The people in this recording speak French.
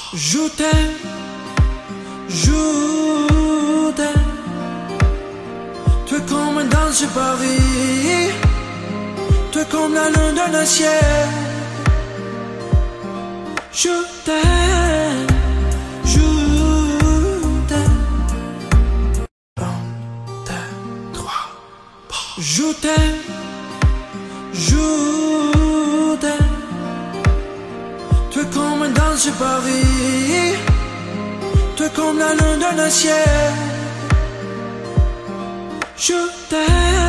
Je t'aime, je t'aime. Tu es comme un dans Paris, tu es comme la lune dans le ciel. Je t'aime, je t'aime. Un, deux, trois. Je t'aime, je t'aime. Tu es comme un dans Paris, tu es comme la lune dans le ciel. Je t'aime.